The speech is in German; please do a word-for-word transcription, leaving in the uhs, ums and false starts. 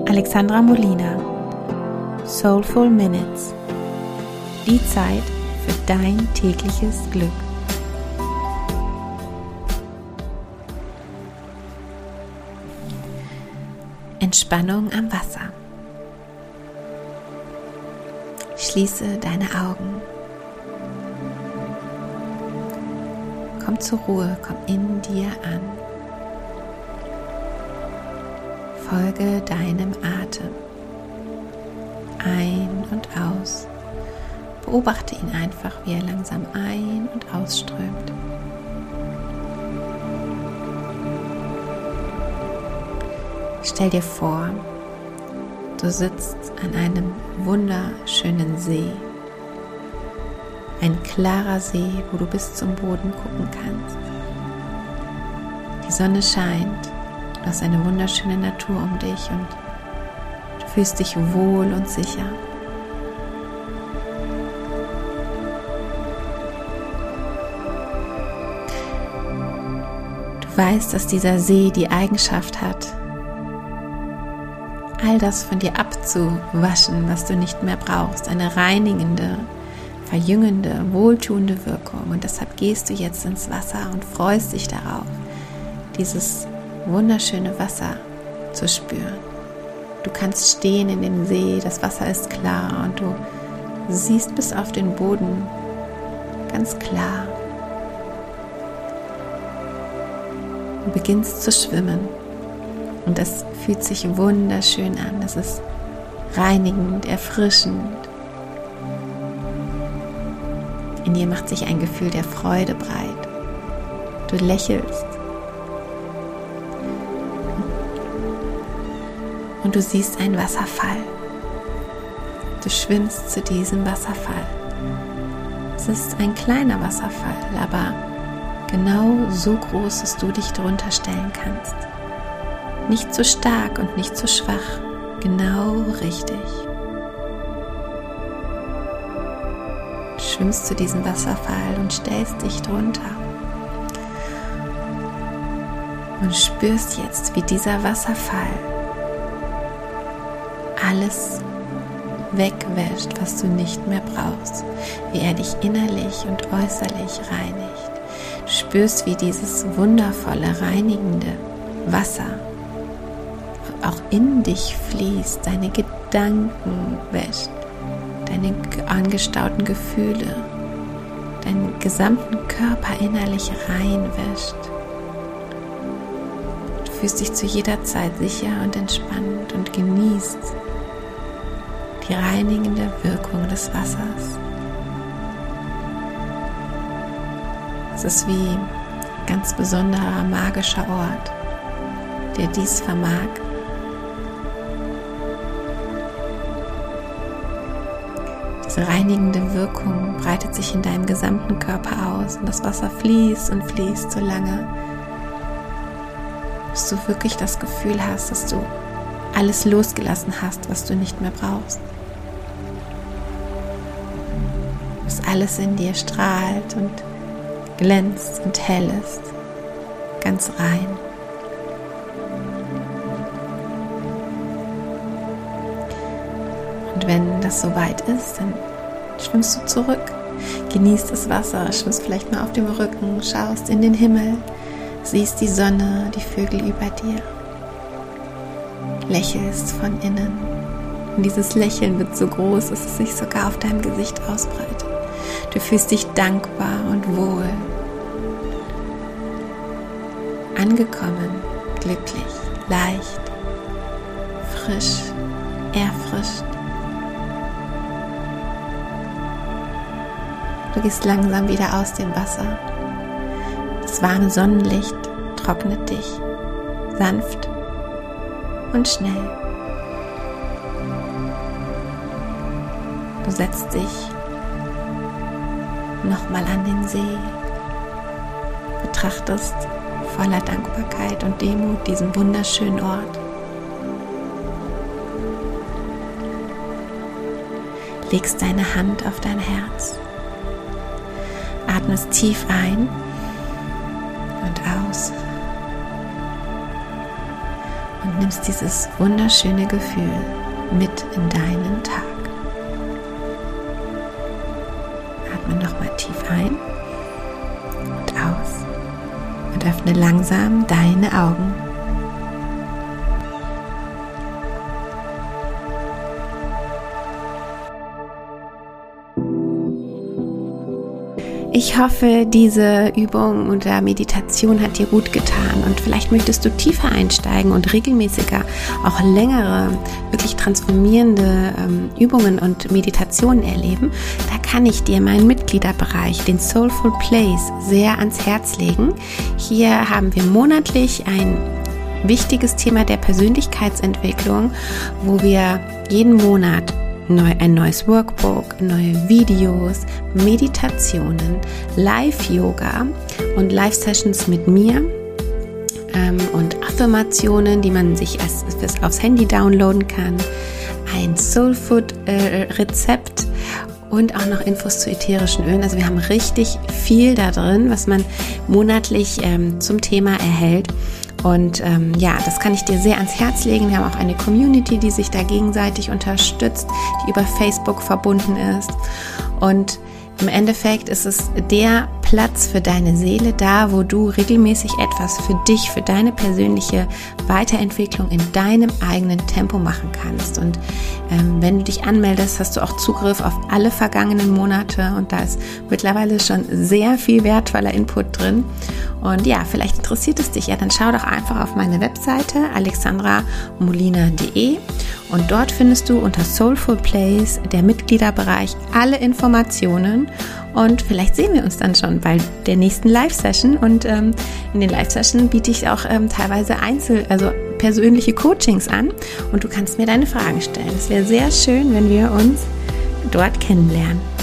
Alexandra Molina. Soulful Minutes. Die Zeit für dein tägliches Glück. Entspannung am Wasser. Schließe deine Augen. Komm zur Ruhe, komm in dir an. Folge deinem Atem. Ein und aus. Beobachte ihn einfach, wie er langsam ein- und ausströmt. Stell dir vor, du sitzt an einem wunderschönen See. Ein klarer See, wo du bis zum Boden gucken kannst. Die Sonne scheint, du hast eine wunderschöne Natur um dich und du fühlst dich wohl und sicher. Du weißt, dass dieser See die Eigenschaft hat, all das von dir abzuwaschen, was du nicht mehr brauchst. Eine reinigende, verjüngende, wohltuende Wirkung. Und deshalb gehst du jetzt ins Wasser und freust dich darauf, dieses wunderschöne Wasser zu spüren. Du kannst stehen in dem See, das Wasser ist klar und du siehst bis auf den Boden ganz klar. Du beginnst zu schwimmen und es fühlt sich wunderschön an. Es ist reinigend, erfrischend. In dir macht sich ein Gefühl der Freude breit. Du lächelst. Und du siehst einen Wasserfall. Du schwimmst zu diesem Wasserfall. Es ist ein kleiner Wasserfall, aber genau so groß, dass du dich drunter stellen kannst. Nicht zu stark und nicht zu schwach. Genau richtig. Du schwimmst zu diesem Wasserfall und stellst dich drunter. Und spürst jetzt, wie dieser Wasserfall alles wegwäscht, was du nicht mehr brauchst, wie er dich innerlich und äußerlich reinigt. Du spürst, wie dieses wundervolle, reinigende Wasser auch in dich fließt, deine Gedanken wäscht, deine angestauten Gefühle, deinen gesamten Körper innerlich reinwäscht. Du fühlst dich zu jeder Zeit sicher und entspannt und genießt die reinigende Wirkung des Wassers. Es ist wie ein ganz besonderer magischer Ort, der dies vermag. Diese reinigende Wirkung breitet sich in deinem gesamten Körper aus und das Wasser fließt und fließt so lange, bis du wirklich das Gefühl hast, dass du alles losgelassen hast, was du nicht mehr brauchst. Dass alles in dir strahlt und glänzt und hell ist, ganz rein. Und wenn das soweit ist, dann schwimmst du zurück, genießt das Wasser, schwimmst vielleicht mal auf dem Rücken, schaust in den Himmel, siehst die Sonne, die Vögel über dir, lächelst von innen. Und dieses Lächeln wird so groß, dass es sich sogar auf deinem Gesicht ausbreitet. Du fühlst dich dankbar und wohl, angekommen, glücklich, leicht, frisch, erfrischt. Du gehst langsam wieder aus dem Wasser. Das warme Sonnenlicht trocknet dich, sanft und schnell. Du setzt dich nochmal an den See, betrachtest voller Dankbarkeit und Demut diesen wunderschönen Ort. Legst deine Hand auf dein Herz, atmest tief ein und aus und nimmst dieses wunderschöne Gefühl mit in deinen Tag. Atme nochmal tief ein und aus und öffne langsam deine Augen. Ich hoffe, diese Übung oder Meditation hat dir gut getan und vielleicht möchtest du tiefer einsteigen und regelmäßiger auch längere, wirklich transformierende ähm, Übungen und Meditationen erleben. Da kann ich dir meinen Mitgliederbereich, den Soulful Place, sehr ans Herz legen. Hier haben wir monatlich ein wichtiges Thema der Persönlichkeitsentwicklung, wo wir jeden Monat Neu, ein neues Workbook, neue Videos, Meditationen, Live-Yoga und Live-Sessions mit mir ähm, und Affirmationen, die man sich als, als aufs Handy downloaden kann, ein Soulfood-Rezept äh, und auch noch Infos zu ätherischen Ölen. Also wir haben richtig viel da drin, was man monatlich ähm, zum Thema erhält. Und ähm, ja, das kann ich dir sehr ans Herz legen. Wir haben auch eine Community, die sich da gegenseitig unterstützt, die über Facebook verbunden ist. Und im Endeffekt ist es der Platz für deine Seele, da wo du regelmäßig etwas für dich, für deine persönliche Weiterentwicklung in deinem eigenen Tempo machen kannst. Und ähm, wenn du dich anmeldest, hast du auch Zugriff auf alle vergangenen Monate und da ist mittlerweile schon sehr viel wertvoller Input drin. Und ja, vielleicht interessiert es dich ja, dann schau doch einfach auf meine Webseite alexandra molina punkt de und dort findest du unter Soulful Place, der Mitgliederbereich, alle Informationen und vielleicht sehen wir uns dann schon bei der nächsten Live-Session und ähm, in den Live-Sessions biete ich auch ähm, teilweise Einzel-, also persönliche Coachings an und du kannst mir deine Fragen stellen. Es wäre sehr schön, wenn wir uns dort kennenlernen.